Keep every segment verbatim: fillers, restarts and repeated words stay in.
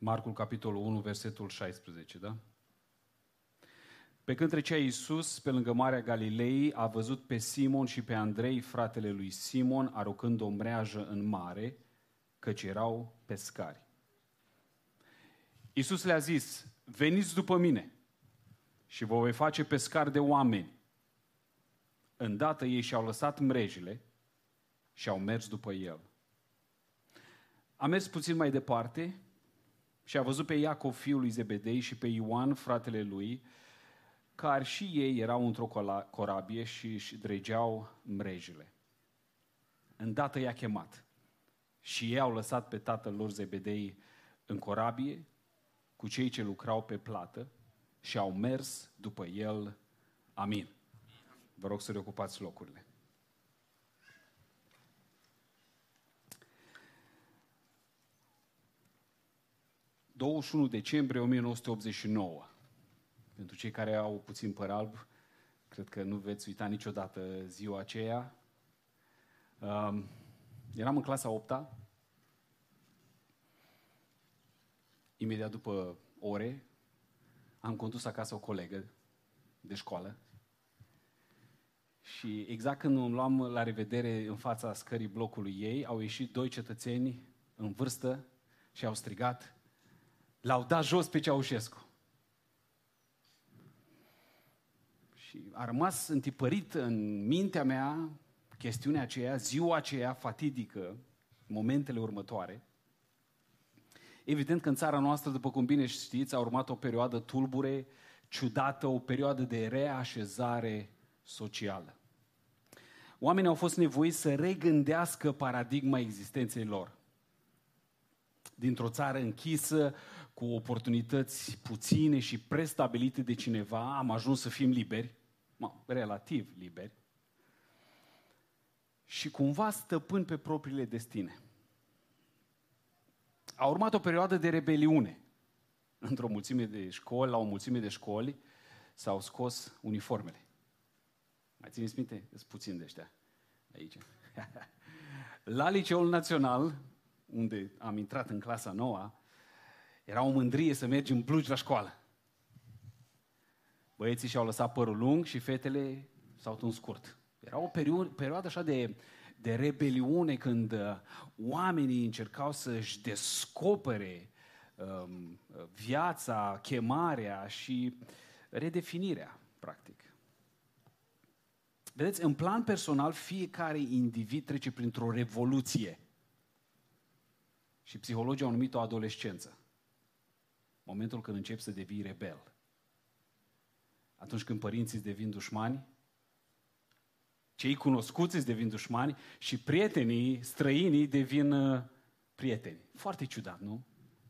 Marcul, capitolul unu, versetul șaisprezece, da? Pe când trecea Iisus pe lângă Marea Galilei, a văzut pe Simon și pe Andrei, fratele lui Simon, aruncând o mreajă în mare, căci erau pescari. Iisus le-a zis, veniți după mine și vă voi face pescari de oameni. Îndată ei și-au lăsat mrejile și au mers după el. A mers puțin mai departe și a văzut pe Iacov, fiul lui Zebedei, și pe Ioan, fratele lui, care și ei erau într-o corabie și își dregeau mrejile. Îndată i-a chemat și ei au lăsat pe tatăl lor Zebedei în corabie cu cei ce lucrau pe plată și au mers după el. Amin. Vă rog să reocupați locurile. douăzeci și unu decembrie o mie nouă sute optzeci și nouă. Pentru cei care au puțin păr alb, cred că nu veți uita niciodată ziua aceea. Um, eram în clasa a opta. Imediat după ore, am condus acasă o colegă de școală. Și exact când îmi luam la revedere în fața scării blocului ei, au ieșit doi cetățeni în vârstă și au strigat, l-au dat jos pe Ceaușescu. Și a rămas întipărit în mintea mea chestiunea aceea, ziua aceea fatidică, momentele următoare. Evident că în țara noastră, după cum bine știți, a urmat o perioadă tulbure, ciudată, o perioadă de reașezare socială. Oamenii au fost nevoiți să regândească paradigma existenței lor. Dintr-o țară închisă, cu oportunități puține și prestabilite de cineva, am ajuns să fim liberi, relativ liberi, și cumva stăpâni pe propriile destine. A urmat o perioadă de rebeliune. Într-o mulțime de școli, la o mulțime de școli, s-au scos uniformele. Mai țineți minte? Sunt puțin de ăștia aici. La Liceul Național, unde am intrat în clasa noua, era o mândrie să mergi în blugi la școală. Băieții și-au lăsat părul lung și fetele s-au tuns scurt. Era o perioadă, perioadă așa de, de rebeliune, când uh, oamenii încercau să-și descopere um, viața, chemarea și redefinirea, practic. Vedeți, în plan personal, fiecare individ trece printr-o revoluție. Și psihologii au numit-o adolescență. Momentul când începi să devii rebel. Atunci când părinții îți devin dușmani, cei cunoscuți îți devin dușmani și prietenii, străinii devin uh, prieteni. Foarte ciudat, nu?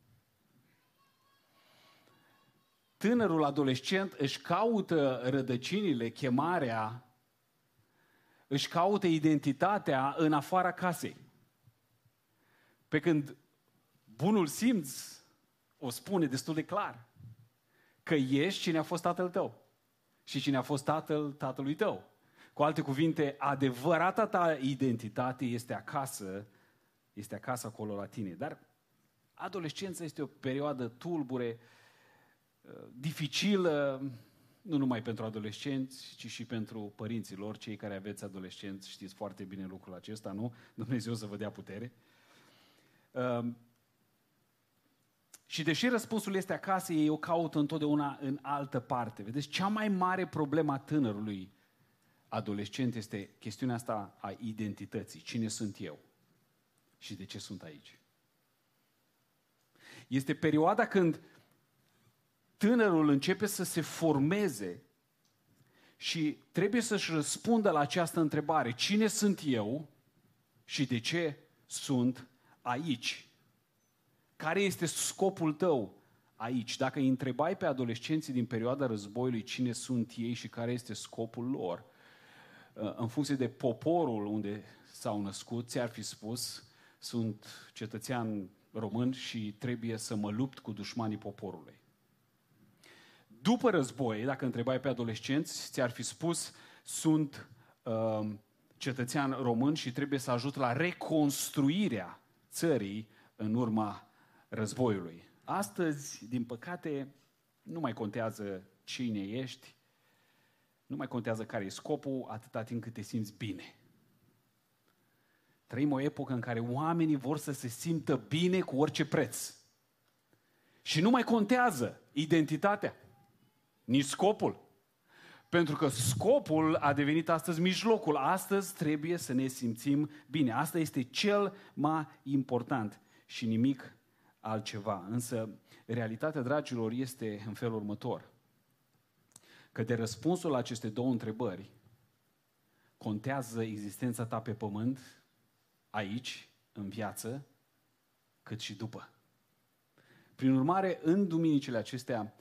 Tânărul adolescent își caută rădăcinile, chemarea, își caută identitatea în afara casei. Pe când bunul simț o spune destul de clar, că ești cine a fost tatăl tău și cine a fost tatăl tatălui tău. Cu alte cuvinte, adevărata ta identitate este acasă, este acasă acolo la tine. Dar adolescența este o perioadă tulbure, dificilă, nu numai pentru adolescenți, ci și pentru părinții lor. Cei care aveți adolescenți știți foarte bine lucrul acesta, nu? Dumnezeu să vă dea putere. Uh, și deși răspunsul este acasă, ei o caută întotdeauna în altă parte. Vedeți, cea mai mare problemă a tânărului adolescent este chestiunea asta a identității. Cine sunt eu? Și de ce sunt aici? Este perioada când tânărul începe să se formeze și trebuie să-și răspundă la această întrebare. Cine sunt eu și de ce sunt aici? Care este scopul tău aici? Dacă îi întrebai pe adolescenții din perioada războiului cine sunt ei și care este scopul lor, în funcție de poporul unde s-au născut, ți-ar fi spus, sunt cetățean român și trebuie să mă lupt cu dușmanii poporului. După război, dacă întrebai pe adolescenți, ți-ar fi spus, sunt uh, cetățean român și trebuie să ajut la reconstruirea țării în urma războiului. Astăzi, din păcate, nu mai contează cine ești, nu mai contează care e scopul, atâta timp cât te simți bine. Trăim o epocă în care oamenii vor să se simtă bine cu orice preț. Și nu mai contează identitatea, nici scopul. Pentru că scopul a devenit astăzi mijlocul. Astăzi trebuie să ne simțim bine. Asta este cel mai important și nimic altceva. Însă, realitatea, dragilor, este în felul următor. Că de răspunsul la aceste două întrebări contează existența ta pe pământ, aici, în viață, cât și după. Prin urmare, în duminicile acestea,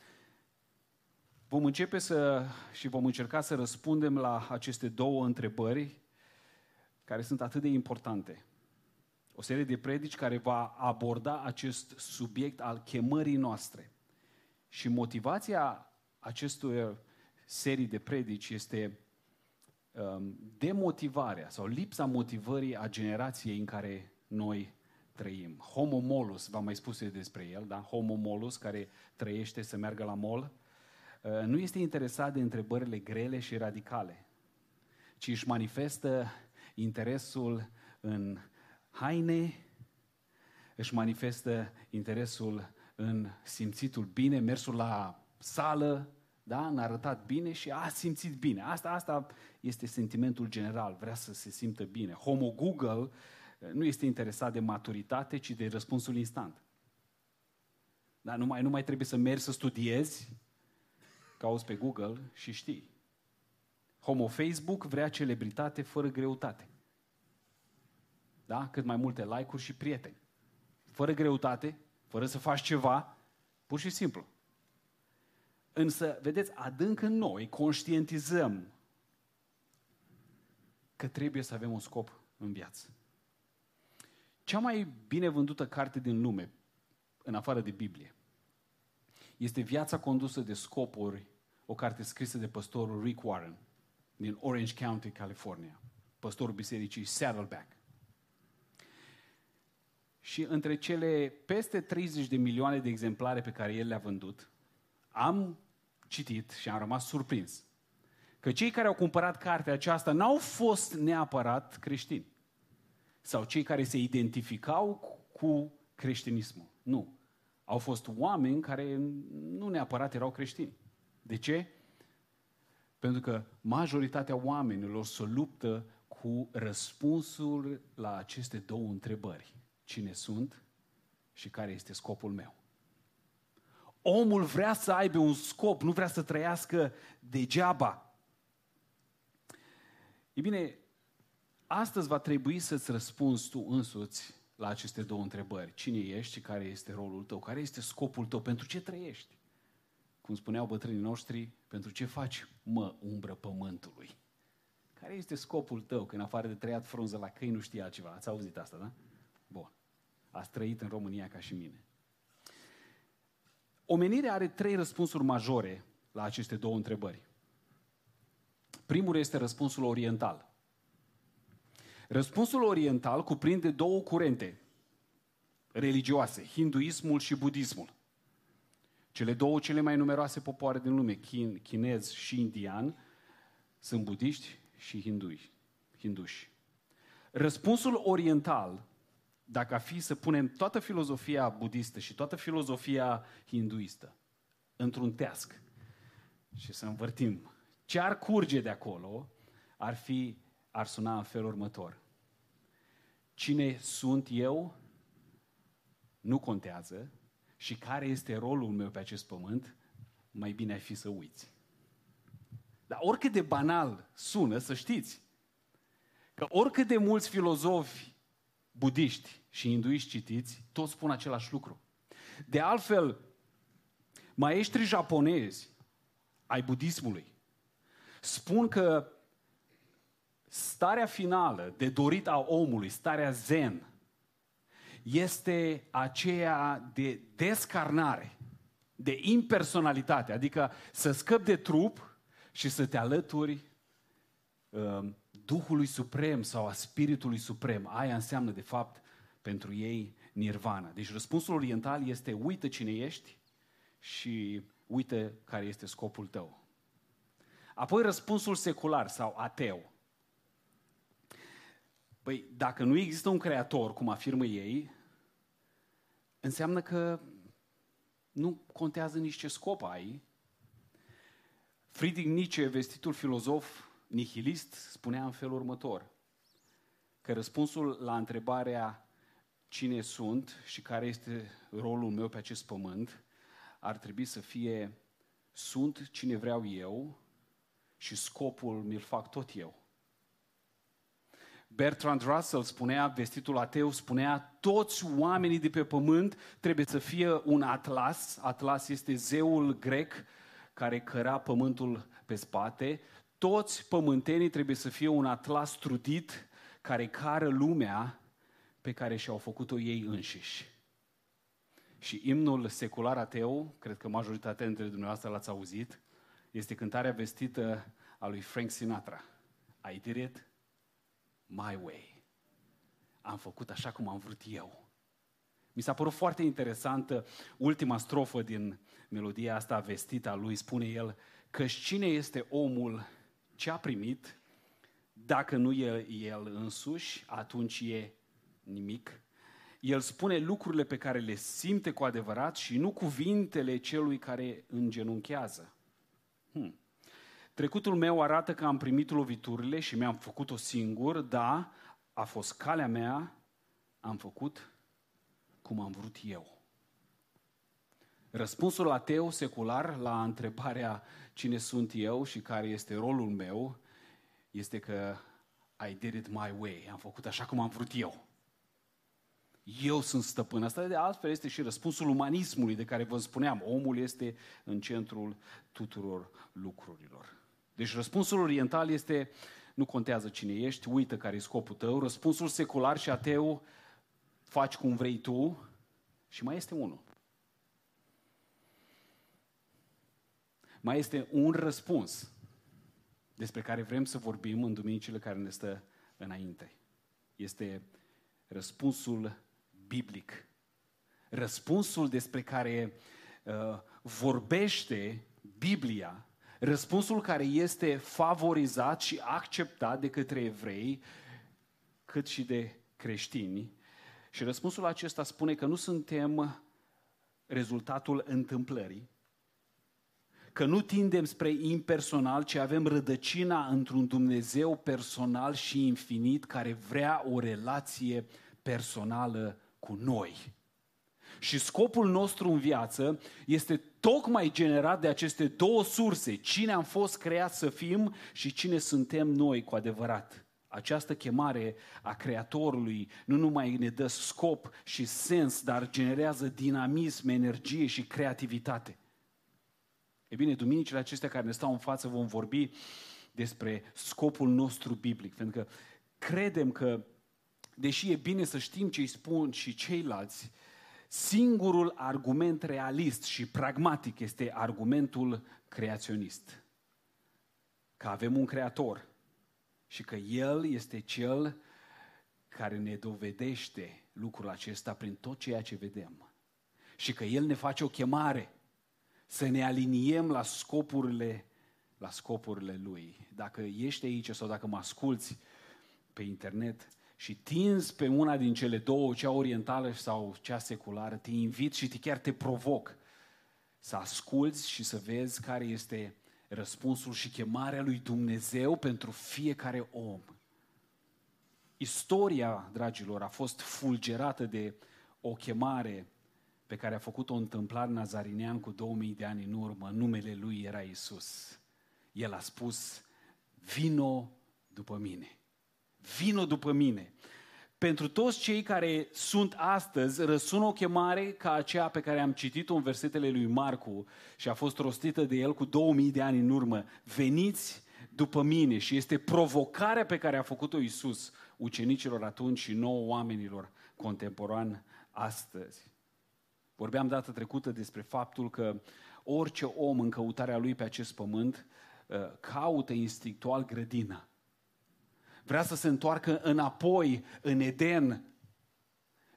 vom începe să și vom încerca să răspundem la aceste două întrebări care sunt atât de importante. O serie de predici care va aborda acest subiect al chemării noastre. Și motivația acestor serii de predici este um, demotivarea sau lipsa motivării a generației în care noi trăim. Homo molus, v-am mai spus despre el, da? Homo molus, care trăiește să meargă la mall, uh, nu este interesat de întrebările grele și radicale, ci își manifestă interesul în haine, își manifestă interesul în simțitul bine, mersul la sală, da? N-a arătat bine și a simțit bine. Asta, asta este sentimentul general, vrea să se simtă bine. Homo Google nu este interesat de maturitate, ci de răspunsul instant. Dar nu mai, nu mai trebuie să mergi să studiezi, cauți pe Google și știi. Homo Facebook vrea celebritate fără greutate. Da? Cât mai multe like-uri și prieteni. Fără greutate, fără să faci ceva, pur și simplu. Însă, vedeți, adânc în noi conștientizăm că trebuie să avem un scop în viață. Cea mai bine vândută carte din lume, în afară de Biblie, este Viața condusă de scopuri, o carte scrisă de păstorul Rick Warren, din Orange County, California, păstorul bisericii Saddleback. Și între cele peste treizeci de milioane de exemplare pe care el le-a vândut, am citit și am rămas surprins că cei care au cumpărat cartea aceasta n-au fost neapărat creștini sau cei care se identificau cu creștinismul. Nu. Au fost oameni care nu neapărat erau creștini. De ce? Pentru că majoritatea oamenilor se luptă cu răspunsul la aceste două întrebări. Cine sunt și care este scopul meu? Omul vrea să aibă un scop, nu vrea să trăiască degeaba. E bine, astăzi va trebui să-ți răspunzi tu însuți la aceste două întrebări. Cine ești și care este rolul tău? Care este scopul tău? Pentru ce trăiești? Cum spuneau bătrânii noștri, pentru ce faci, mă, umbră pământului? Care este scopul tău? Că în afară de tăiat frunză la câini nu știi altceva. Ați auzit asta, da? Bun. Ați trăit în România ca și mine. Omenirea are trei răspunsuri majore la aceste două întrebări. Primul este răspunsul oriental. Răspunsul oriental cuprinde două curente religioase, hinduismul și budismul. Cele două cele mai numeroase popoare din lume, chin, chinez și indian, sunt budiști și hindui, hinduși. Răspunsul oriental, dacă ar fi să punem toată filozofia budistă și toată filozofia hinduistă într-un teasc și să învârtim ce ar curge de acolo, ar fi, ar suna în felul următor. Cine sunt eu nu contează și care este rolul meu pe acest pământ, mai bine ar fi să uiți. Dar oricât de banal sună, să știți că oricât de mulți filozofi budiști și hinduiști citiți, toți spun același lucru. De altfel, maestrii japonezi ai budismului spun că starea finală de dorit a omului, starea zen, este aceea de descarnare, de impersonalitate, adică să scăpi de trup și să te alături uh, Duhului Suprem sau a Spiritului Suprem. Aia înseamnă, de fapt, pentru ei nirvana. Deci răspunsul oriental este uită cine ești și uită care este scopul tău. Apoi răspunsul secular sau ateu. Păi, dacă nu există un creator, cum afirmă ei, înseamnă că nu contează nici ce scop ai. Friedrich Nietzsche, vestitul filozof nihilist, spunea în felul următor, că răspunsul la întrebarea cine sunt și care este rolul meu pe acest pământ ar trebui să fie sunt cine vreau eu și scopul mi-l fac tot eu. Bertrand Russell spunea, vestitul ateu, spunea, toți oamenii de pe pământ trebuie să fie un atlas. Atlas este zeul grec care căra pământul pe spate. Toți pământenii trebuie să fie un atlas trudit care cară lumea pe care și-au făcut-o ei înșiși. Și imnul secular ateu, cred că majoritatea dintre dumneavoastră l-ați auzit, este cântarea vestită a lui Frank Sinatra. I did it my way. Am făcut așa cum am vrut eu. Mi s-a părut foarte interesantă ultima strofă din melodia asta vestită a lui. Spune el că cine este omul ce a primit, dacă nu e el însuși, atunci e nimic. El spune lucrurile pe care le simte cu adevărat și nu cuvintele celui care îngenunchează. Hmm. Trecutul meu arată că am primit loviturile și mi-am făcut-o singur, da, a fost calea mea, am făcut cum am vrut eu. Răspunsul ateu secular la întrebarea cine sunt eu și care este rolul meu este că I did it my way, am făcut așa cum am vrut eu. Eu sunt stăpân. Asta de altfel este și răspunsul umanismului de care vă spuneam. Omul este în centrul tuturor lucrurilor. Deci răspunsul oriental este nu contează cine ești, uită care e scopul tău. Răspunsul secular și ateu, faci cum vrei tu. Și mai este unul. Mai este un răspuns despre care vrem să vorbim în duminicile care ne stă înainte. Este răspunsul biblic. Răspunsul despre care uh, vorbește Biblia, răspunsul care este favorizat și acceptat de către evrei, cât și de creștini. Și răspunsul acesta spune că nu suntem rezultatul întâmplării, că nu tindem spre impersonal, ci avem rădăcina într-un Dumnezeu personal și infinit care vrea o relație personală cu noi. Și scopul nostru în viață este tocmai generat de aceste două surse, cine am fost creat să fim și cine suntem noi cu adevărat. Această chemare a Creatorului nu numai ne dă scop și sens, dar generează dinamism, energie și creativitate. E bine, duminicile acestea care ne stau în față vom vorbi despre scopul nostru biblic, pentru că credem că, deși e bine să știm ce îi spun și ceilalți, singurul argument realist și pragmatic este argumentul creaționist. Că avem un creator și că El este Cel care ne dovedește lucrul acesta prin tot ceea ce vedem. Și că El ne face o chemare să ne aliniem la scopurile, la scopurile Lui. Dacă ești aici sau dacă mă asculți pe internet și tinzi pe una din cele două, cea orientală sau cea seculară, te invit și te, chiar te provoc să asculți și să vezi care este răspunsul și chemarea lui Dumnezeu pentru fiecare om. Istoria, dragilor, a fost fulgerată de o chemare pe care a făcut-o întâmplar nazarinean cu două mii de ani în urmă. Numele lui era Iisus. El a spus, vino după mine. Vino după mine. Pentru toți cei care sunt astăzi, răsună o chemare ca aceea pe care am citit-o în versetele lui Marcu și a fost rostită de el cu două mii de ani în urmă. Veniți după mine. Și este provocarea pe care a făcut-o Iisus ucenicilor atunci și nouă oamenilor contemporani astăzi. Vorbeam data trecută despre faptul că orice om în căutarea lui pe acest pământ caută instinctual grădina. Vrea să se întoarcă înapoi în Eden.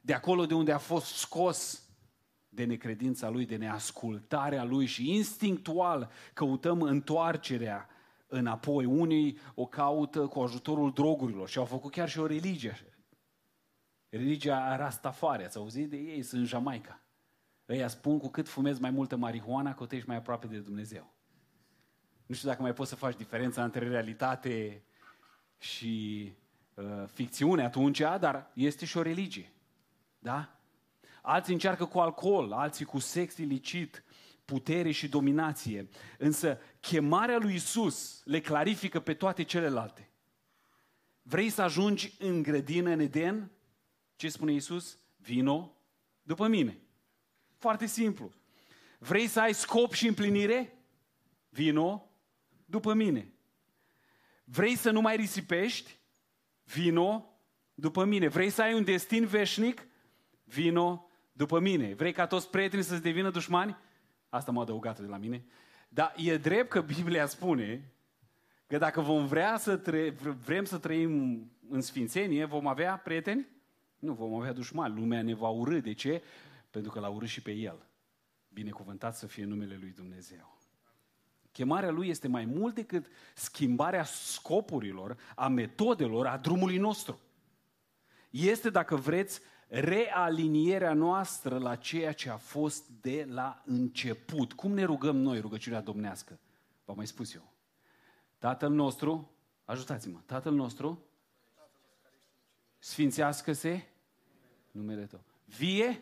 De acolo de unde a fost scos de necredința lui, de neascultarea lui și instinctual căutăm întoarcerea înapoi. Unii o caută cu ajutorul drogurilor și au făcut chiar și o religie. Religia Rastafari, ați auzit de ei? Sunt în Jamaica. Ăia spun cu cât fumezi mai multă marihuana, cu atât ești mai aproape de Dumnezeu. Nu știu dacă mai poți să faci diferența între realitate și uh, ficțiune atunci, dar este și o religie. Da? Alții încearcă cu alcool, alții cu sex ilicit, putere și dominație. Însă chemarea lui Iisus le clarifică pe toate celelalte. Vrei să ajungi în grădină, în Eden? Ce spune Iisus? Vino după mine. Foarte simplu. Vrei să ai scop și împlinire? Vino după mine. Vrei să nu mai risipești? Vino după mine. Vrei să ai un destin veșnic? Vino după mine. Vrei ca toți prietenii să-ți devină dușmani? Asta m-a adăugat de la mine. Dar e drept că Biblia spune că dacă vom vrea să tre- vrem să trăim în sfințenie, vom avea prieteni? Nu, vom avea dușmani. Lumea ne va urâ. De ce? Pentru că l-a urât și pe El. Binecuvântat să fie numele lui Dumnezeu. Chemarea lui este mai mult decât schimbarea scopurilor, a metodelor, a drumului nostru. Este, dacă vreți, realinierea noastră la ceea ce a fost de la început. Cum ne rugăm noi rugăciunea domnească? V-am mai spus eu. Tatăl nostru, ajutați-mă, Tatăl nostru, sfințească-se numele Tău. Vie?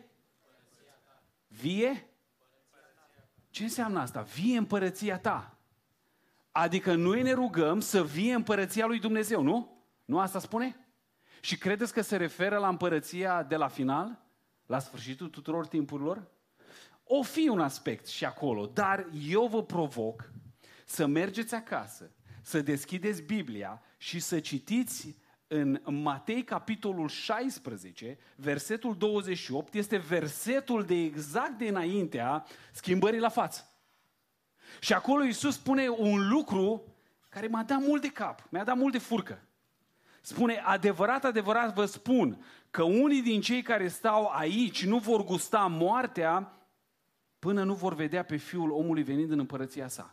Vie? Ce înseamnă asta? Vie împărăția Ta. Adică noi ne rugăm să vie împărăția lui Dumnezeu, nu? Nu asta spune? Și credeți că se referă la împărăția de la final? La sfârșitul tuturor timpurilor? O fi un aspect și acolo, dar eu vă provoc să mergeți acasă, să deschideți Biblia și să citiți în Matei, capitolul șaisprezece, versetul douăzeci și opt, este versetul de exact de înaintea schimbării la față. Și acolo Iisus spune un lucru care m-a dat mult de cap, mi-a dat mult de furcă. Spune, adevărat, adevărat vă spun că unii din cei care stau aici nu vor gusta moartea până nu vor vedea pe Fiul omului venind în împărăția sa.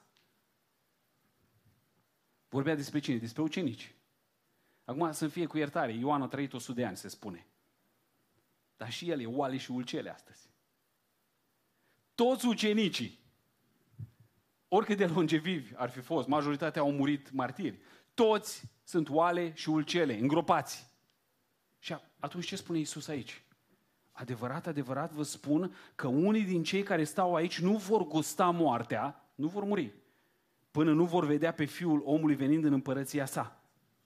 Vorbea despre cine? Despre ucenici. Acum să fie cu iertare, Ioan a trăit o sută de ani, se spune. Dar și el e oale și ulcele astăzi. Toți ucenicii, oricât de longevivi ar fi fost, majoritatea au murit martiri, toți sunt oale și ulcele, îngropați. Și atunci ce spune Iisus aici? Adevărat, adevărat vă spun că unii din cei care stau aici nu vor gusta moartea, nu vor muri, până nu vor vedea pe Fiul omului venind în împărăția sa.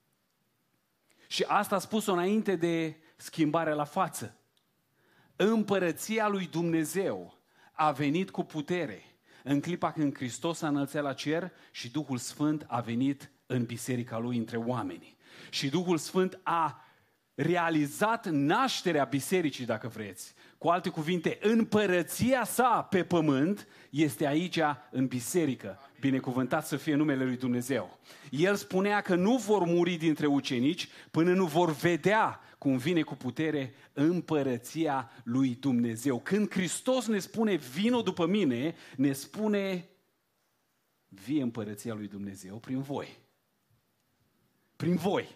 Și asta a spus-o înainte de schimbarea la față. Împărăția lui Dumnezeu a venit cu putere în clipa când Hristos a înălțat la cer și Duhul Sfânt a venit în biserica lui între oameni. Și Duhul Sfânt a realizat nașterea bisericii, dacă vreți. Cu alte cuvinte, împărăția sa pe pământ este aici în biserică. Binecuvântat să fie numele lui Dumnezeu. El spunea că nu vor muri dintre ucenici până nu vor vedea cum vine cu putere împărăția lui Dumnezeu. Când Hristos ne spune vino după mine, ne spune vie împărăția lui Dumnezeu prin voi. Prin voi.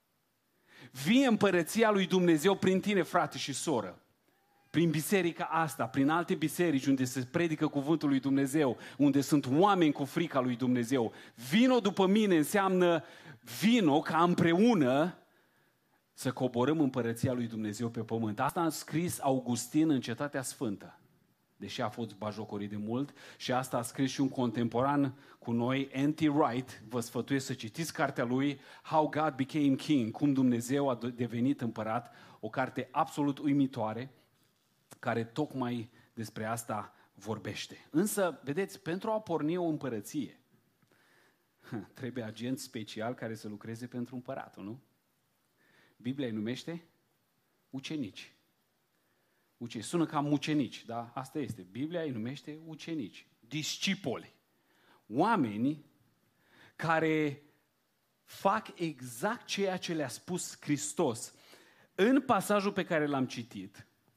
Vie împărăția lui Dumnezeu prin tine, frate și soră. Prin biserica asta, prin alte biserici unde se predică cuvântul lui Dumnezeu, unde sunt oameni cu frica lui Dumnezeu. Vino după mine înseamnă vino ca împreună să coborâm împărăția lui Dumnezeu pe pământ. Asta a scris Augustin în Cetatea Sfântă, deși a fost bajocorit de mult, și asta a scris și un contemporan cu noi, N T Wright. Vă sfătuiesc să citiți cartea lui How God Became King, cum Dumnezeu a devenit împărat, o carte absolut uimitoare, care tocmai despre asta vorbește. Însă, vedeți, pentru a porni o împărăție, trebuie agent special care să lucreze pentru împăratul, nu? Biblia îi numește ucenici. Ucenici. Sună ca mucenici, dar asta este. Biblia îi numește ucenici, discipoli. Oameni care fac exact ceea ce le-a spus Hristos. În pasajul pe care l-am citit,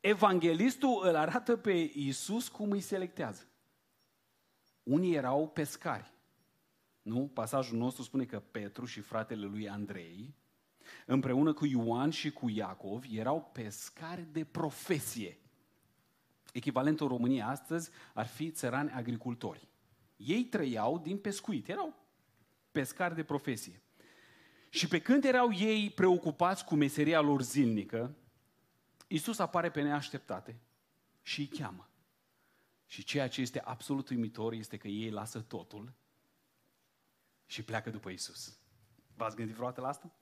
evanghelistul îl arată pe Iisus cum îi selectează. Unii erau pescari. Nu? Pasajul nostru spune că Petru și fratele lui Andrei, împreună cu Ioan și cu Iacov, erau pescari de profesie. Echivalentul în România astăzi ar fi țărani agricultori. Ei trăiau din pescuit, erau pescari de profesie. Și pe când erau ei preocupați cu meseria lor zilnică, Iisus apare pe neașteptate și îi cheamă. Și ceea ce este absolut uimitor este că ei lasă totul și pleacă după Iisus. V-ați gândit vreodată la asta?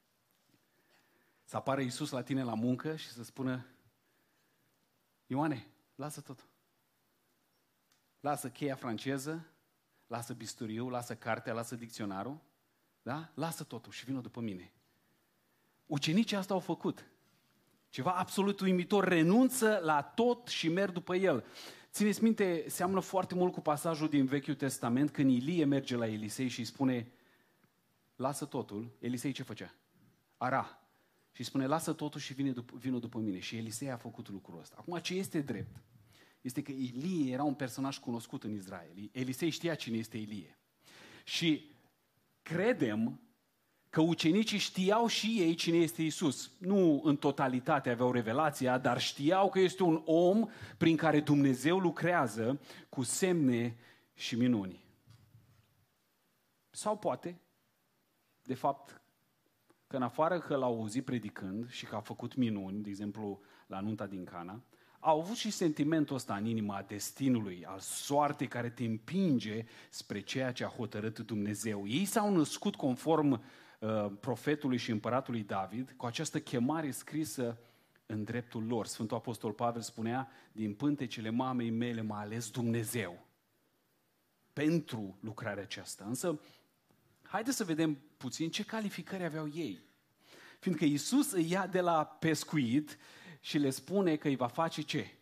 Să apară Iisus la tine la muncă și să spună: Ioane, lasă totul. Lasă cheia franceză, lasă bisturiul, lasă cartea, lasă dicționarul, da? Lasă totul și vină după mine. Ucenicii asta au făcut. Ceva absolut uimitor, renunță la tot și merg după el. Țineți minte, seamănă foarte mult cu pasajul din Vechiul Testament, când Ilie merge la Elisei și îi spune: lasă totul. Elisei ce făcea? Ara. Și îi spune: lasă totul și vine după, vină după mine. Și Elisei a făcut lucrul ăsta. Acum, ce este drept? Este că Ilie era un personaj cunoscut în Israel. Elisei știa cine este Ilie. Și credem că ucenicii știau și ei cine este Iisus. Nu în totalitate aveau revelația, dar știau că este un om prin care Dumnezeu lucrează cu semne și minuni. Sau poate, de fapt, că în afară că l-au auzit predicând și că a făcut minuni, de exemplu la nunta din Cana, au avut și sentimentul ăsta în inima destinului, al soartei care te împinge spre ceea ce a hotărât Dumnezeu. Ei s-au născut conform uh, profetului și împăratului David, cu această chemare scrisă în dreptul lor. Sfântul Apostol Pavel spunea: din pântecele mamei mele m-a ales Dumnezeu pentru lucrarea aceasta. Însă, haideți să vedem puțin ce calificări aveau ei. Fiindcă Iisus îi ia de la pescuit și le spune că îi va face ce?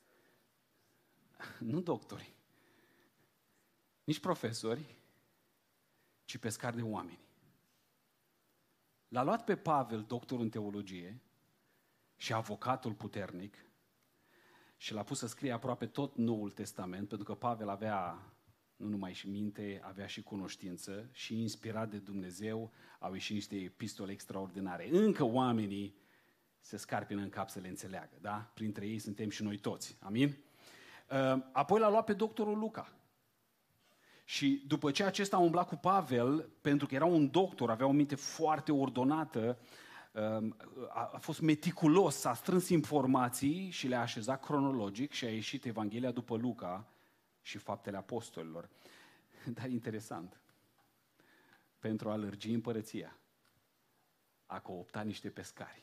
Nu doctori, nici profesori, ci pescari de oameni. L-a luat pe Pavel, doctor în teologie și avocatul puternic, și l-a pus să scrie aproape tot Noul Testament, pentru că Pavel avea nu numai și minte, avea și cunoștință și inspirat de Dumnezeu au ieșit niște epistole extraordinare. Încă oamenii se scarpină în cap să le înțeleagă, da? Printre ei suntem și noi toți. Amin? Apoi l-a luat pe doctorul Luca. Și după ce acesta a umblat cu Pavel, pentru că era un doctor, avea o minte foarte ordonată, a fost meticulos, s-a strâns informații și le-a așezat cronologic și a ieșit Evanghelia după Luca și Faptele Apostolilor. Dar interesant, pentru a lărgi împărăția, a cooptat niște pescari.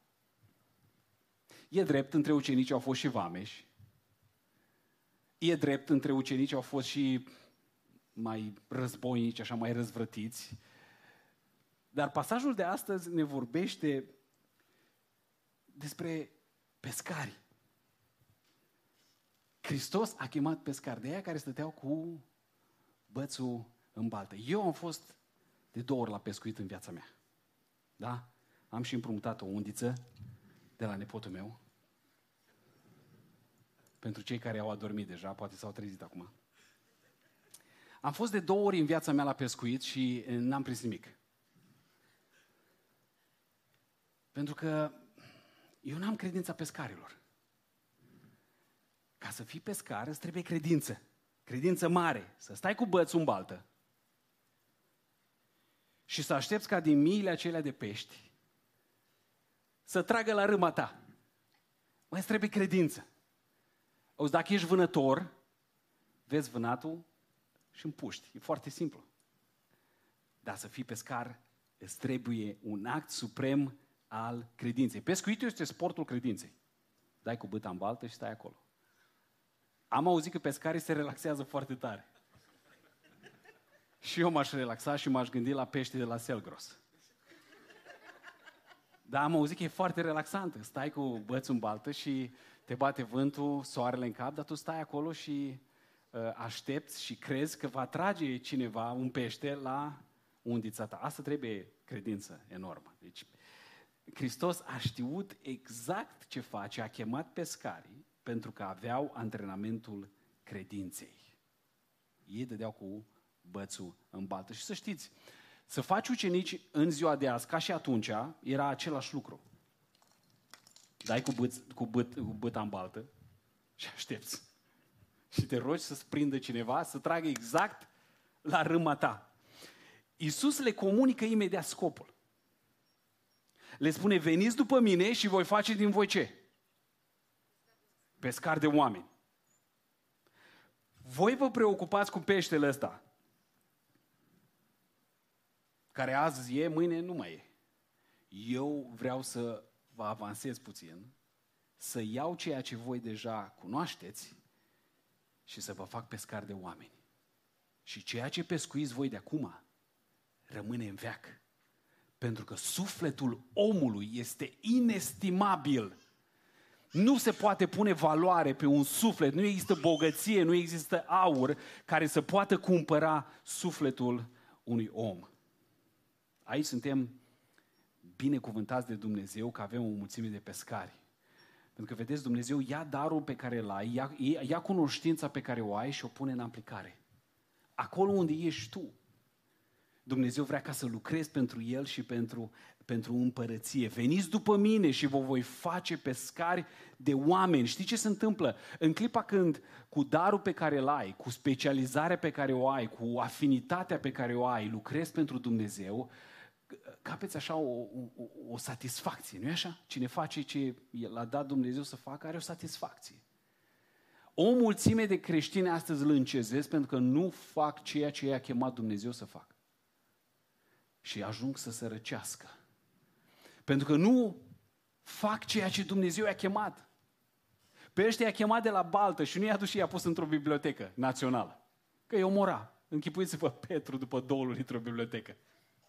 E drept, între ucenici au fost și vameși. E drept, între ucenici au fost și mai războinici, așa mai răzvrătiți. Dar pasajul de astăzi ne vorbește despre pescari. Hristos a chemat pescari, de aia care stăteau cu bățul în baltă. Eu am fost de două ori la pescuit în viața mea. Da? Am și împrumutat o undiță de la nepotul meu. Pentru cei care au adormit deja, poate s-au trezit acum. Am fost de două ori în viața mea la pescuit și n-am prins nimic. Pentru că eu n-am credința pescarilor. Ca să fii pescar îți trebuie credință. Credință mare. Să stai cu bățul în baltă și să aștepți ca din miile acelea de pești să tragă la râma ta. Mai îți trebuie credință. Auzi, dacă ești vânător, vezi vânatul și împuști. E foarte simplu. Dar să fii pescar îți trebuie un act suprem al credinței. Pescuitul este sportul credinței. Dai cu bâta în baltă și stai acolo. Am auzit că pescarii se relaxează foarte tare. Și eu m-aș relaxa și m-aș gândi la pește de la Selgros. Dar am auzit că e foarte relaxant. Stai cu bățul în baltă și te bate vântul, soarele în cap, dar tu stai acolo și uh, aștepți și crezi că va trage cineva un pește la undița ta. Asta trebuie credință enormă. Deci, Hristos a știut exact ce face, a chemat pescarii pentru că aveau antrenamentul credinței. Ei dădeau cu bățul în baltă. Și să știți, să faci ucenici în ziua de azi, ca și atunci, era același lucru. Dai cu, băț, cu, băt, cu băta în baltă și aștepți. Și te rogi să-ți prindă cineva, să tragă exact la râma ta. Iisus le comunică imediat scopul. Le spune, veniți după mine și voi face din voi ce? Pescar de oameni. Voi vă preocupați cu peștele ăsta, care azi e, mâine nu mai e. Eu vreau să vă avansez puțin, să iau ceea ce voi deja cunoașteți și să vă fac pescar de oameni. Și ceea ce pescuiți voi de acum rămâne în veac. Pentru că sufletul omului este inestimabil. Nu se poate pune valoare pe un suflet, nu există bogăție, nu există aur care să poată cumpăra sufletul unui om. Aici suntem binecuvântați de Dumnezeu că avem o mulțime de pescari. Pentru că, vedeți, Dumnezeu ia darul pe care îl ai, ia, ia cunoștința pe care o ai și o pune în aplicare. Acolo unde ești tu, Dumnezeu vrea ca să lucrezi pentru El și pentru, pentru împărăție. Veniți după mine și vă voi face pescari de oameni. Știi ce se întâmplă? În clipa când cu darul pe care îl ai, cu specializarea pe care o ai, cu afinitatea pe care o ai, lucrezi pentru Dumnezeu, capeți așa o, o, o satisfacție, nu-i așa? Cine face ce l-a dat Dumnezeu să facă are o satisfacție. O mulțime de creștini astăzi îl încezesc pentru că nu fac ceea ce i-a chemat Dumnezeu să facă. Și ajung să se răcească. Pentru că nu fac ceea ce Dumnezeu i-a chemat. Pe ăștia i-a chemat de la baltă și nu i-a dus și i-a pus într-o bibliotecă națională. Că îi omora. Închipuiți-vă Petru după două luni într-o bibliotecă.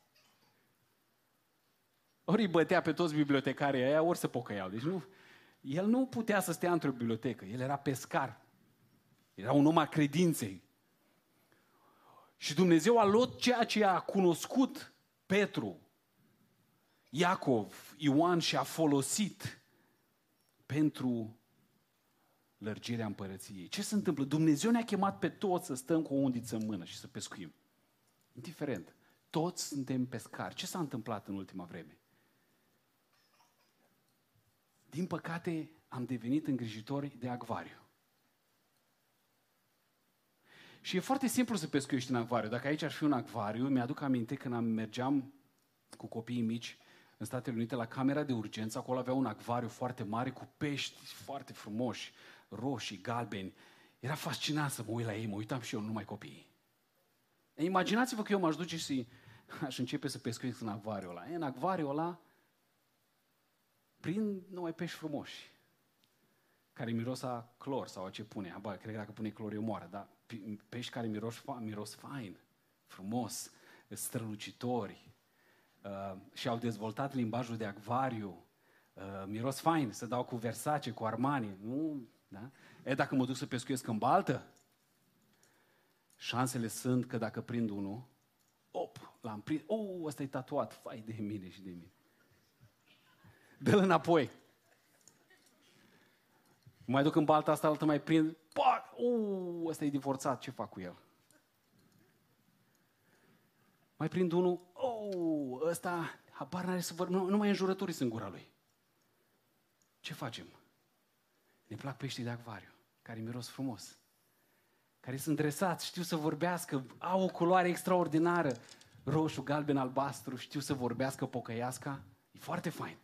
Ori îi bătea pe toți bibliotecarii aia, ori se pocăiau. Deci nu, el nu putea să stea într-o bibliotecă. El era pescar. Era un om al credinței. Și Dumnezeu a luat ceea ce a cunoscut Petru, Iacov, Ioan și a folosit pentru lărgirea împărăției. Ce se întâmplă? Dumnezeu ne-a chemat pe toți să stăm cu o undiță în mână și să pescuim. Indiferent. Toți suntem pescari. Ce s-a întâmplat în ultima vreme? Din păcate, am devenit îngrijitori de acvariu. Și e foarte simplu să pescuiești în acvariu. Dacă aici ar fi un acvariu, mi-aduc aminte când am mergeam cu copiii mici în Statele Unite la camera de urgență, acolo avea un acvariu foarte mare cu pești foarte frumoși, roșii, galbeni. Era fascinant să mă uit la ei, mă uitam și eu, numai copiii. E, imaginați-vă că eu m-aș duce și aș începe să pescuiesc în acvariul ăla. E, în acvariul ăla prind numai pești frumoși, care miros a clor sau a ce pune. Aba, cred că dacă pune clor eu moară, dar pești care miros, miros fain, frumos, strălucitori uh, și au dezvoltat limbajul de acvariu, uh, miros fain, să dau cu Versace, cu Armani, nu, da? E, dacă mă duc să pescuiesc în baltă, șansele sunt că dacă prind unul, op, l-am prins, oh, ăsta e tatuat, fai de mine și de mine. Dă-l înapoi. Mai duc în balta asta, altă mai prind, pac, uh, ăsta e divorțat, ce fac cu el? Mai prind unul, oh, ăsta, habar n-are să văd, nu, numai înjurătorii sunt gura lui. Ce facem? Ne plac peștii de acvariu, care miros frumos, care sunt dresați, știu să vorbească, au o culoare extraordinară, roșu, galben, albastru, știu să vorbească, pocăiască, e foarte fain.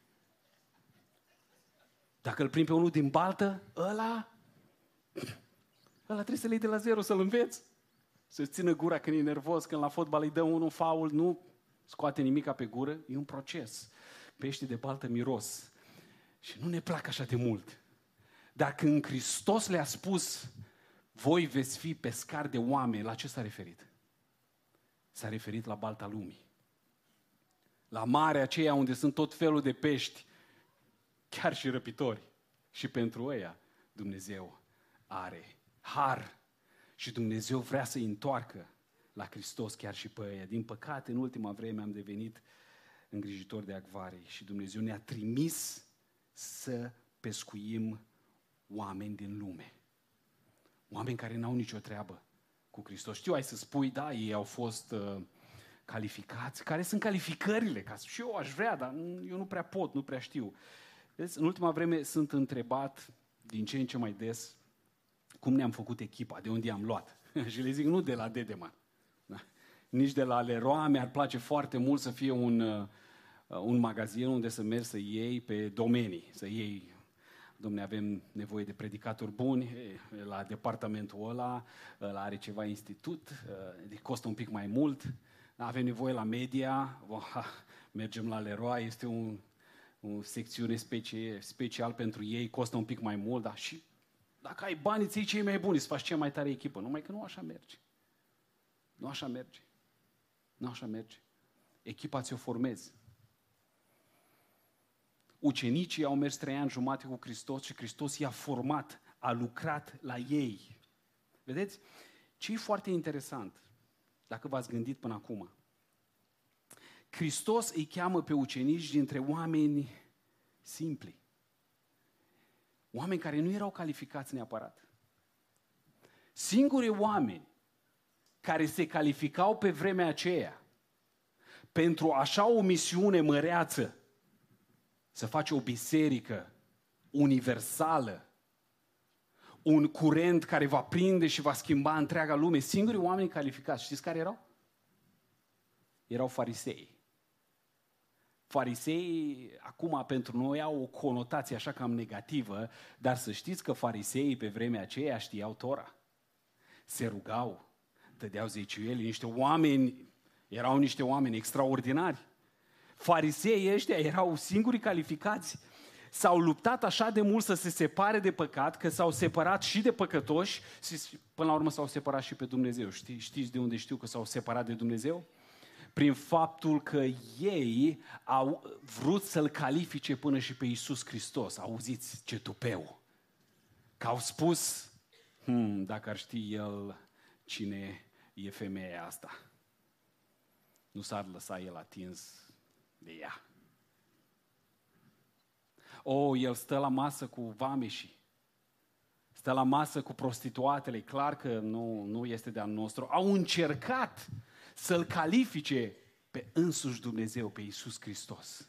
Dacă îl prind pe unul din baltă, ăla, ăla trebuie să-l iei de la zero, să-l înveți. Să-ți țină gura când e nervos, când la fotbal îi dă unul faul, nu scoate nimica pe gură, e un proces. Peștii de baltă miros. Și nu ne plac așa de mult. Dar când Hristos le-a spus, voi veți fi pescari de oameni, la ce s-a referit? S-a referit la balta lumii. La marea aceea unde sunt tot felul de pești, chiar și răpitori. Și pentru ăia Dumnezeu are har. Și Dumnezeu vrea să-i întoarcă la Hristos chiar și pe ăia. Din păcate, în ultima vreme am devenit îngrijitori de acvare și Dumnezeu ne-a trimis să pescuim oameni din lume. Oameni care n-au nicio treabă cu Hristos. Știu, ai să spui, da, ei au fost uh, calificați. Care sunt calificările? Ca și eu aș vrea, dar eu nu prea pot, nu prea știu. Vezi, în ultima vreme sunt întrebat din ce în ce mai des cum ne-am făcut echipa, de unde am luat. Și le zic, nu de la Dedeman. Da? Nici de la Leroy, mi-ar place foarte mult să fie un, uh, un magazin unde să mergi să iei pe domenii, să iei. Dom'le, avem nevoie de predicatori buni, la departamentul ăla, ăla are ceva institut, costă un pic mai mult, avem nevoie la media, mergem la Leroy, este un, o secțiune specie, special pentru ei, costă un pic mai mult, dar și dacă ai bani, îți iei cei mai buni, îți faci cea mai tare echipă, numai că nu așa merge. Nu așa merge. Nu așa merge. Echipa ți-o formezi. Ucenicii au mers trei ani jumate cu Hristos și Hristos i-a format, a lucrat la ei. Vedeți? Ce e foarte interesant, dacă v-ați gândit până acum, Hristos îi cheamă pe ucenici dintre oameni simpli. Oameni care nu erau calificați neapărat. Singurii oameni care se calificau pe vremea aceea pentru așa o misiune măreață, să faci o biserică universală, un curent care va prinde și va schimba întreaga lume. Singurii oameni calificați, știți care erau? Erau farisei. Farisei, acum pentru noi, au o conotație așa cam negativă, dar să știți că fariseii pe vremea aceea știau Tora. Se rugau, dădeau zeciuieli, niște oameni, erau niște oameni extraordinari. Fariseii ăștia erau singurii calificați. S-au luptat așa de mult să se separe de păcat, că s-au separat și de păcătoși și până la urmă s-au separat și pe Dumnezeu. Știi, știți de unde știu că s-au separat de Dumnezeu? Prin faptul că ei au vrut să-L califice până și pe Iisus Hristos. Auziți ce tupeu! Că au spus, hmm, dacă ar ști El cine e femeia asta, nu s-ar lăsa El atins de ea. O, el stă la masă cu vameșii, stă la masă cu prostituatele, clar că nu, nu este de-al nostru. Au încercat să-L califice pe însuși Dumnezeu, pe Iisus Hristos.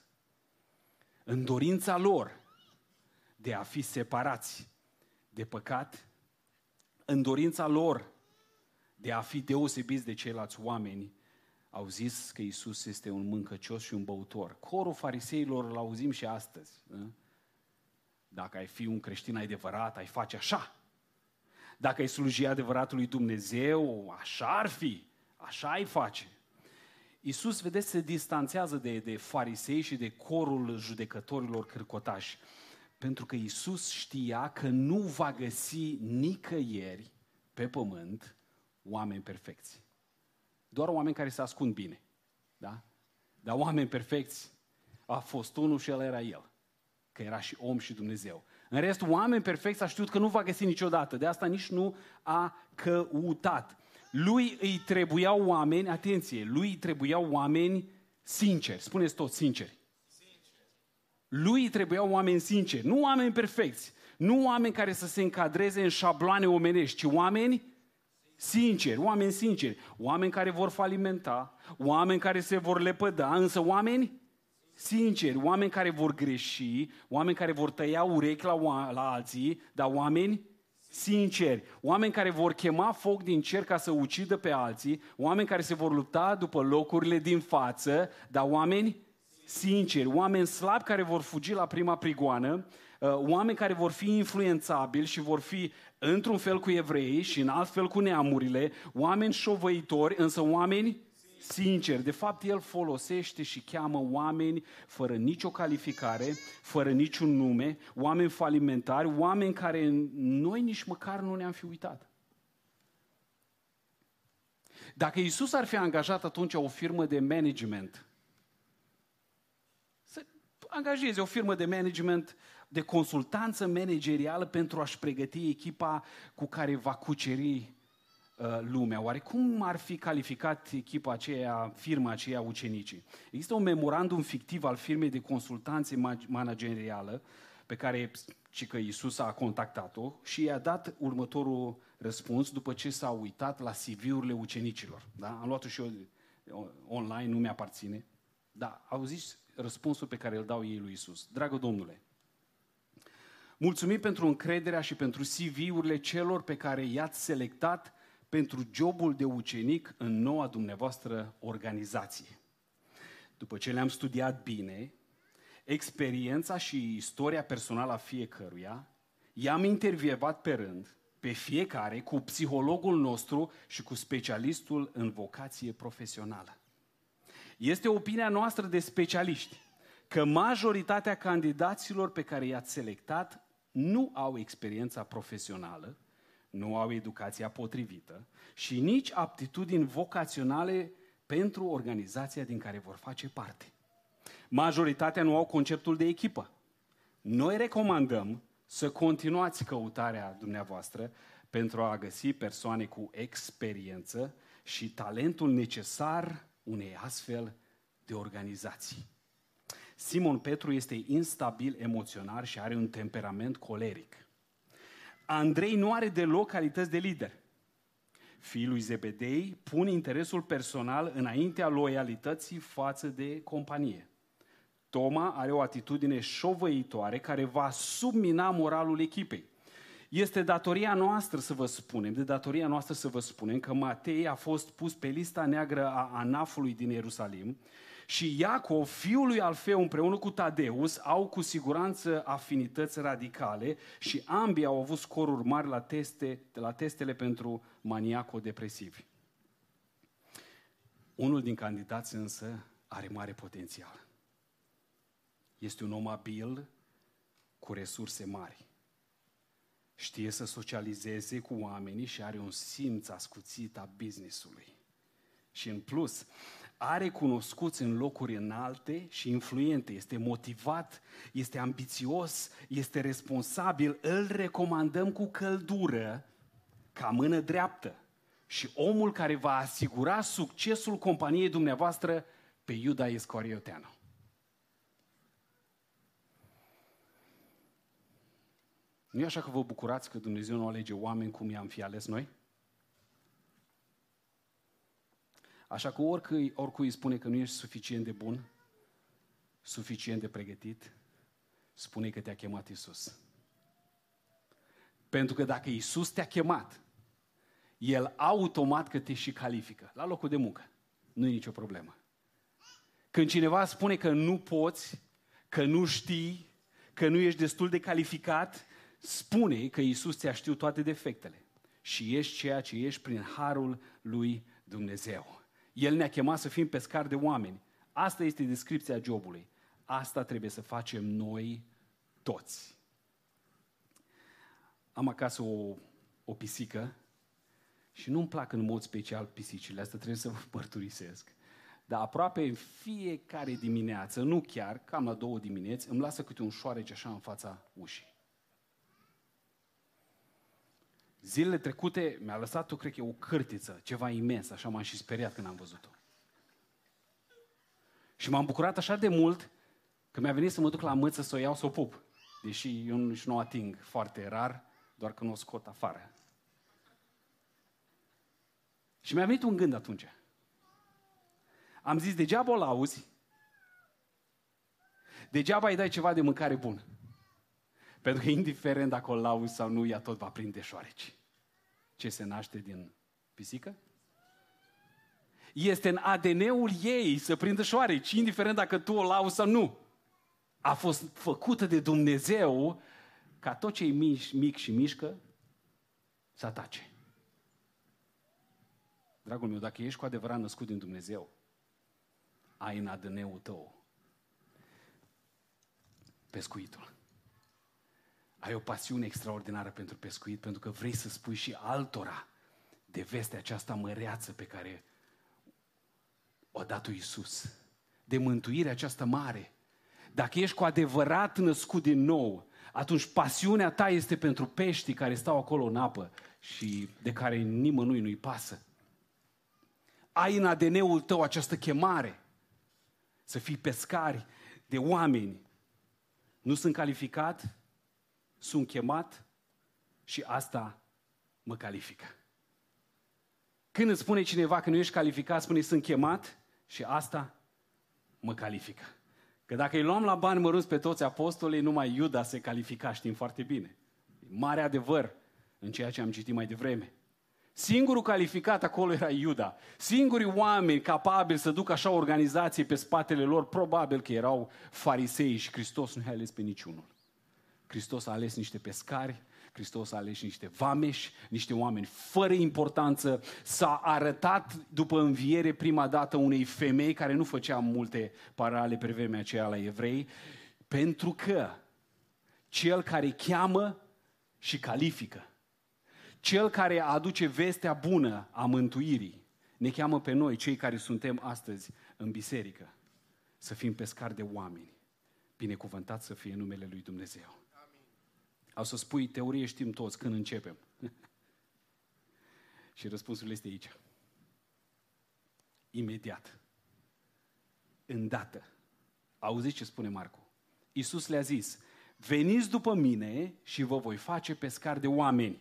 În dorința lor de a fi separați de păcat, în dorința lor de a fi deosebiți de ceilalți oameni, au zis că Iisus este un mâncăcios și un băutor. Corul fariseilor îl auzim și astăzi. Dacă ai fi un creștin adevărat, ai face așa. Dacă ai sluji adevăratului Dumnezeu, așa ar fi, așa ai face. Iisus, vedeți, se distanțează de, de farisei și de corul judecătorilor cârcotași. Pentru că Iisus știa că nu va găsi nicăieri pe pământ oameni perfecți. Doar oameni care se ascund bine. Da? Dar oameni perfecți a fost unul și el era el. Că era și om și Dumnezeu. În rest, oameni perfecți a știut că nu va găsi niciodată. De asta nici nu a căutat. Lui îi trebuiau oameni, atenție, lui îi trebuiau oameni sinceri. Spuneți toți, sinceri. Lui îi trebuiau oameni sinceri, nu oameni perfecți. Nu oameni care să se încadreze în șabloane omenești, ci oameni sinceri, oameni sinceri, oameni care vor falimenta, oameni care se vor lepăda, însă oameni sinceri, oameni care vor greși, oameni care vor tăia urechi la, la alții, dar oameni sinceri, oameni care vor chema foc din cer ca să ucidă pe alții, oameni care se vor lupta după locurile din față, dar oameni sinceri, oameni slabi care vor fugi la prima prigoană, oameni care vor fi influențabili și vor fi într-un fel cu evreii și în alt fel cu neamurile, oameni șovăitori, însă oameni sinceri. De fapt, el folosește și cheamă oameni fără nicio calificare, fără niciun nume, oameni falimentari, oameni care noi nici măcar nu ne-am fi uitat. Dacă Iisus ar fi angajat atunci o firmă de management, să angajeze o firmă de management, de consultanță managerială pentru a-și pregăti echipa cu care va cuceri lumea. Oare cum ar fi calificat echipa aceea, firma aceea, ucenicii? Există un memorandum fictiv al firmei de consultanțe managerială pe care ci că Iisus a contactat-o și i-a dat următorul răspuns după ce s-a uitat la C V-urile ucenicilor. Da? Am luat-o și eu online, nu mi-aparține. Da, auziți răspunsul pe care îl dau ei lui Iisus. Dragă Domnule, mulțumim pentru încrederea și pentru C V-urile celor pe care i-ați selectat pentru jobul de ucenic în noua dumneavoastră organizație. După ce le-am studiat bine, experiența și istoria personală a fiecăruia, i-am intervievat pe rând, pe fiecare, cu psihologul nostru și cu specialistul în vocație profesională. Este opinia noastră de specialiști că majoritatea candidaților pe care i-ați selectat nu au experiența profesională, nu au educația potrivită și nici aptitudini vocaționale pentru organizația din care vor face parte. Majoritatea nu au conceptul de echipă. Noi recomandăm să continuați căutarea dumneavoastră pentru a găsi persoane cu experiență și talentul necesar unei astfel de organizații. Simon Petru este instabil emoțional și are un temperament coleric. Andrei nu are deloc calități de lider. Fiii lui Zebedei pun interesul personal înaintea loialității față de companie. Toma are o atitudine șovăitoare care va submina moralul echipei. Este datoria noastră să vă spunem, de datoria noastră să vă spunem că Matei a fost pus pe lista neagră a Anafului din Ierusalim și Iacov, fiul lui Alfeu, împreună cu Tadeus, au cu siguranță afinități radicale și ambii au avut scoruri mari la, teste, la testele pentru maniaco-depresivi. Unul din candidați însă are mare potențial. Este un om abil cu resurse mari. Știe să socializeze cu oamenii și are un simț ascuțit a business-ului. Și în plus, are cunoscuți în locuri înalte și influente, este motivat, este ambițios, este responsabil, îl recomandăm cu căldură ca mână dreaptă și omul care va asigura succesul companiei dumneavoastră pe Iuda Iscarioteanu. Nu e așa că vă bucurați că Dumnezeu nu alege oameni cum i-am fi ales noi? Așa că oricui, oricui îi spune că nu ești suficient de bun, suficient de pregătit, spune că te-a chemat Iisus. Pentru că dacă Iisus te-a chemat, El automat că te și califică la locul de muncă. Nu e nicio problemă. Când cineva spune că nu poți, că nu știi, că nu ești destul de calificat, spune că Iisus ți-a știut toate defectele și ești ceea ce ești prin harul lui Dumnezeu. El ne-a chemat să fim pescari de oameni. Asta este descripția jobului. Asta trebuie să facem noi toți. Am acasă o, o pisică și nu-mi plac în mod special pisicile astea, trebuie să vă mărturisesc. Dar aproape în fiecare dimineață, nu chiar, cam la două dimineți, îmi lasă câte un șoarece așa în fața ușii. Zilele trecute mi-a lăsat-o, cred că e o cârtiță, ceva imens, așa m-am și speriat când am văzut-o. Și m-am bucurat așa de mult că mi-a venit să mă duc la mâță să o iau, să o pup. Deși eu nici nu o ating foarte rar, doar că nu o scot afară. Și mi-a venit un gând atunci. Am zis, degeaba o lauzi, degeaba îi dai ceva de mâncare bună. Pentru că indiferent dacă o lauzi sau nu, ea tot va prinde șoareci. Ce se naște din pisică? Este în A D N-ul ei să prindă șoareci, indiferent dacă tu o lauzi sau nu. A fost făcută de Dumnezeu ca tot ce e mic, mic și mișcă să atace. Dragul meu, dacă ești cu adevărat născut din Dumnezeu, ai în A D N-ul tău pescuitul. Ai o pasiune extraordinară pentru pescuit, pentru că vrei să spui și altora de vestea aceasta măreață pe care o a dat-o Iisus, de mântuirea aceasta mare. Dacă ești cu adevărat născut din nou, atunci pasiunea ta este pentru peștii care stau acolo în apă și de care nimănui nu-i pasă. Ai în A D N-ul tău această chemare să fii pescari de oameni. Nu sunt calificat, sunt chemat și asta mă califică. Când îți spune cineva că nu ești calificat, spune sunt chemat și asta mă califică. Că dacă îi luam la bani mărunți pe toți apostolii, numai Iuda se califica, știm foarte bine. Mare adevăr în ceea ce am citit mai devreme. Singurul calificat acolo era Iuda. Singurii oameni capabili să ducă așa o organizație pe spatele lor, probabil că erau farisei și Hristos nu i-a ales pe niciunul. Hristos a ales niște pescari, Hristos a ales niște vameși, niște oameni fără importanță. S-a arătat după înviere prima dată unei femei care nu făcea multe parale pe vremea aceea la evrei, pentru că cel care cheamă și califică, cel care aduce vestea bună a mântuirii, ne cheamă pe noi, cei care suntem astăzi în biserică, să fim pescari de oameni. Binecuvântat să fie numele lui Dumnezeu. Au să spui, teorie știm toți, când începem? Și răspunsul este aici. Imediat. Îndată. Auziți ce spune Marcu? Iisus le-a zis, veniți după mine și vă voi face pescari de oameni.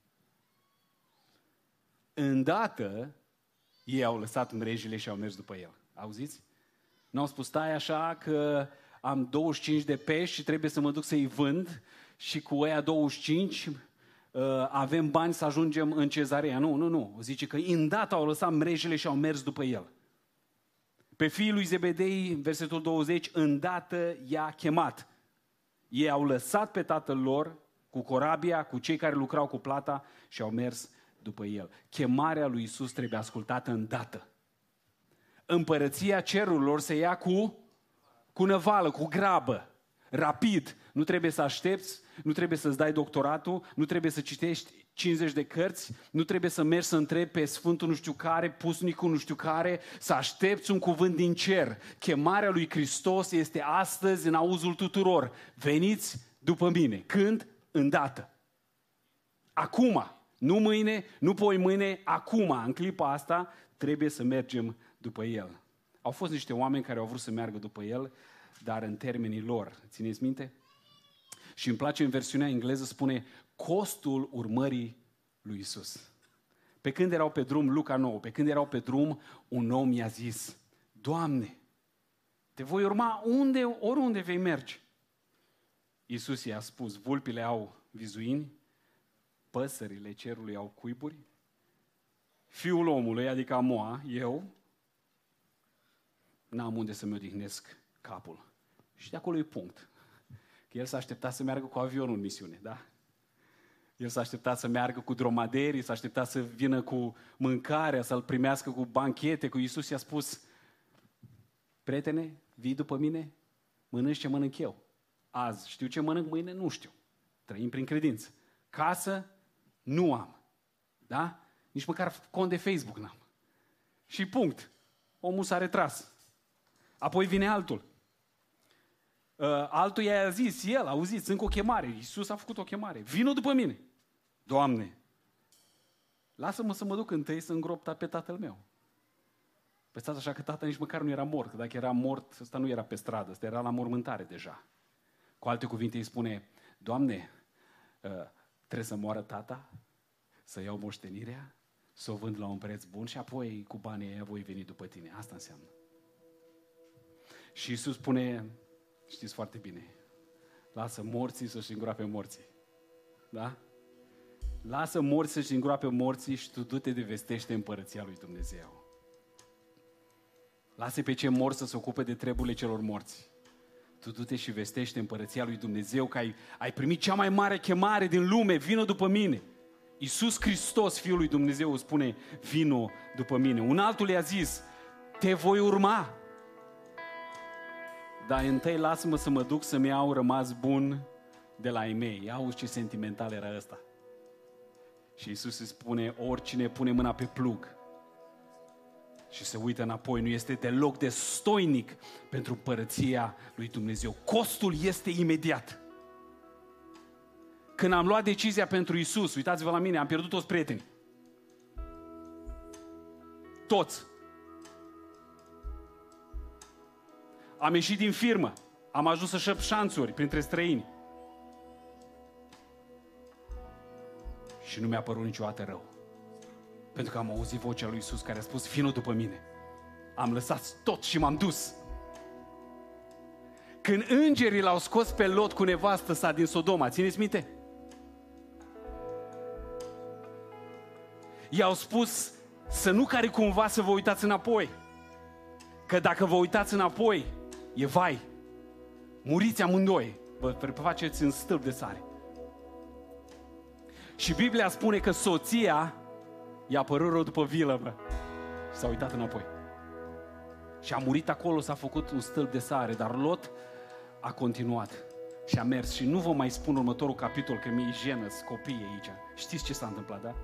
Îndată, ei au lăsat mrejile și au mers după el. Auziți? N-au spus, stai așa că am douăzeci și cinci de pești și trebuie să mă duc să-i vând și cu ăia douăzeci și cinci uh, avem bani să ajungem în Cezarea. Nu, nu, nu. Zice că îndată au lăsat mrejile și au mers după el. Pe fiii lui Zebedei, versetul douăzeci, îndată i-a chemat. Ei au lăsat pe tatăl lor cu corabia, cu cei care lucrau cu plata și au mers după el. Chemarea lui Iisus trebuie ascultată îndată. Împărăția cerurilor se ia cu, cu năvală, cu grabă, rapid. Nu trebuie să aștepți, nu trebuie să-ți dai doctoratul, nu trebuie să citești cincizeci de cărți, nu trebuie să mergi să întrebi pe Sfântul nu știu care, pusnicul nu știu care, să aștepți un cuvânt din cer. Chemarea lui Hristos este astăzi în auzul tuturor. Veniți după mine. Când? Îndată. Acum. Nu mâine, nu poi mâine, acum, în clipa asta, trebuie să mergem după el. Au fost niște oameni care au vrut să meargă după el, dar în termenii lor. Țineți minte? Și îmi place în versiunea engleză, spune costul urmării lui Iisus. Pe când erau pe drum, Luca nouă, pe când erau pe drum, un om i-a zis, Doamne, te voi urma unde, oriunde vei merge. Iisus i-a spus, vulpile au vizuini, păsările cerului au cuiburi, fiul omului, adică Amoa, eu, n-am unde să-mi odihnesc capul. Și de acolo e punct. Că el s-a așteptat să meargă cu avionul în misiune, da? El s-a așteptat să meargă cu dromaderii, s-a așteptat să vină cu mâncarea, să-l primească cu banchete, cu Iisus i-a spus, prietene, vii după mine? Mănânci ce mănânc eu. Azi știu ce mănânc, mâine nu știu. Trăim prin credință. Casă nu am. Da? Nici măcar cont de Facebook n-am. Și punct. Omul s-a retras. Apoi vine altul. Uh, altul i-a zis, el, auziți, sunt cu o chemare. Iisus a făcut o chemare. Vino după mine. Doamne, lasă-mă să mă duc întâi să îngrop pe tatăl meu. Păi stați așa că tatăl nici măcar nu era mort. Că dacă era mort, ăsta nu era pe stradă, ăsta era la mormântare deja. Cu alte cuvinte îi spune, Doamne, uh, trebuie să moară tata, să iau moștenirea, să o vând la un preț bun și apoi cu banii aia voi veni după tine. Asta înseamnă. Și Iisus spune, știți foarte bine, lasă morții să-și îngroape morții. Da? Lasă morții să-și îngroape morții și tu du-te de vestește împărăția lui Dumnezeu. Lasă pe cei morți să se ocupe de treburile celor morți. Tu du-te și vestește împărăția lui Dumnezeu, că ai, ai primit cea mai mare chemare din lume, vină după mine. Iisus Hristos, Fiul lui Dumnezeu, îți spune, vino după mine. Un altul i-a zis, te voi urma. Dar întâi lasă-mă să mă duc să-mi iau rămas bun de la ei mei. Auzi ce sentimental era ăsta. Și Iisus îi spune, oricine pune mâna pe plug și se uită înapoi, nu este deloc de stoinic pentru împărăția lui Dumnezeu. Costul este imediat. când am luat decizia pentru Iisus, uitați-vă la mine, am pierdut toți prietenii. Toți. Am ieșit din firmă. Am ajuns să șep șanțuri printre străini. Și nu mi-a părut niciodată rău. Pentru că am auzit vocea lui Iisus care a spus, vino după mine. Am lăsat tot și m-am dus. Când îngerii l-au scos pe Lot cu nevastă sa din Sodoma, țineți minte? I-au spus să nu care cumva să vă uitați înapoi. Că dacă vă uitați înapoi, e vai. Muriți amândoi. Vă faceți în stâlp de sare. Și Biblia spune că soția i-a părut rău după vilă, bă. Și s-a uitat înapoi. Și a murit acolo, s-a făcut un stâlp de sare. Dar Lot a continuat și a mers. Și nu vă mai spun următorul capitol, că mi-e jenă, copiii aici. Știți ce s-a întâmplat, da?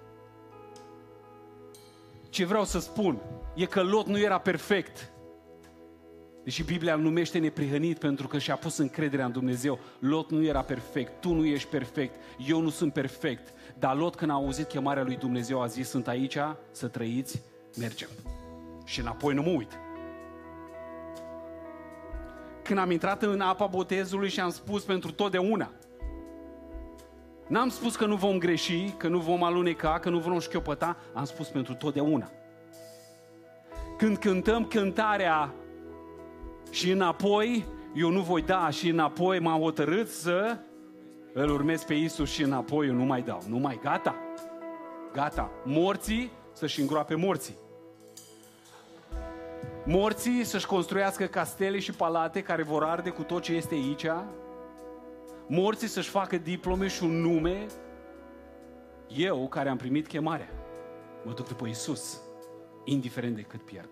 Ce vreau să spun e că Lot nu era perfect. Deși Biblia îl numește neprihănit pentru că și-a pus încrederea în Dumnezeu. Lot nu era perfect, tu nu ești perfect, eu nu sunt perfect. Dar Lot, când a auzit chemarea lui Dumnezeu, a zis, sunt aici să trăiți, mergem. Și înapoi nu mă uit. Când am intrat în apa botezului și am spus pentru totdeauna. N-am spus că nu vom greși, că nu vom aluneca, că nu vom șchiopăta, am spus pentru totdeauna. Când cântăm cântarea și înapoi, eu nu voi da și înapoi, m-am hotărât să îl urmez pe Iisus și înapoi eu nu mai dau. Nu mai, gata. Gata. Morții să-și îngroape morții. Morții să-și construiască castele și palate care vor arde cu tot ce este aici. Morții să-și facă diplome și un nume. Eu, care am primit chemarea, mă duc după Iisus, indiferent de cât pierd.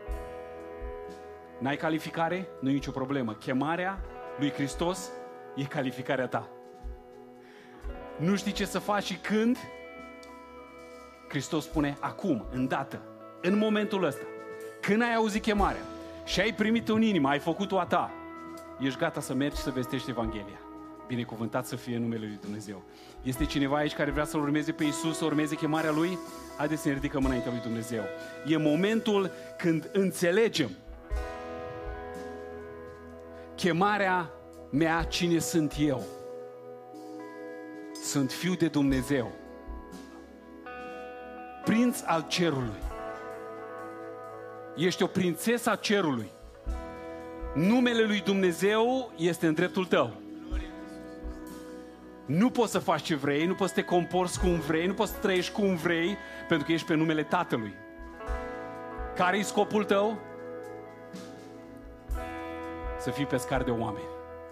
N-ai calificare? Nu e nicio problemă. Chemarea lui Hristos e calificarea ta. Nu știi ce să faci și când? Hristos spune acum, îndată, în momentul ăsta. Când ai auzit chemarea și ai primit-o în inimă, ai făcut-o a ta, ești gata să mergi să vestești Evanghelia. Binecuvântat să fie numele lui Dumnezeu. Este cineva aici care vrea să-L urmeze pe Iisus, să urmeze chemarea Lui? Haideți să ne ridicăm înaintea lui Dumnezeu. E momentul când înțelegem chemarea mea, cine sunt eu? Sunt fiu de Dumnezeu, prinț al cerului. Ești o prințesă a cerului. Numele lui Dumnezeu este în dreptul tău. Nu poți să faci ce vrei, nu poți să te comporți cum vrei, nu poți să trăiești cum vrei, pentru că ești pe numele Tatălui. Care-i scopul tău? Să fii pescar de oameni.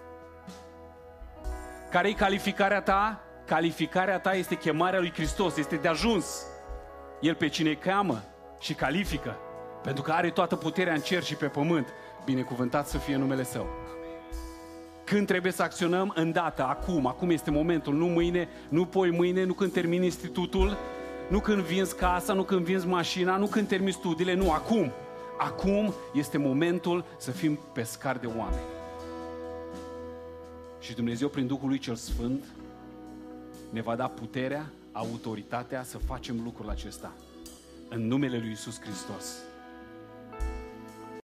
Care-i calificarea ta? Calificarea ta este chemarea lui Hristos, este de ajuns. El pe cine cheamă și califică, pentru că are toată puterea în cer și pe pământ. Binecuvântat să fie numele Său. Când trebuie să acționăm? Îndată, acum. Acum este momentul, nu mâine, nu poi mâine, nu când termini institutul, nu când vinzi casa, nu când vinzi mașina, nu când termini studiile, nu, acum. Acum este momentul să fim pescari de oameni. Și Dumnezeu, prin Duhul Lui Cel Sfânt, ne va da puterea, autoritatea să facem lucrul acesta. În numele Lui Iisus Hristos.